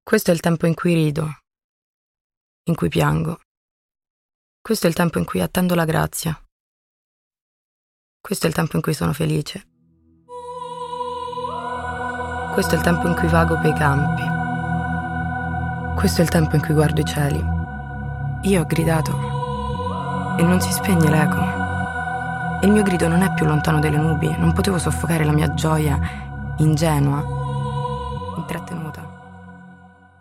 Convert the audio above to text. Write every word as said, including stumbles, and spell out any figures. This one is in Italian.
Questo è il tempo in cui rido, in cui piango. Questo è il tempo in cui attendo la grazia. Questo è il tempo in cui sono felice. Questo è il tempo in cui vago per i campi. Questo è il tempo in cui guardo i cieli. Io ho gridato e non si spegne l'eco. E il mio grido non è più lontano delle nubi. Non potevo soffocare la mia gioia ingenua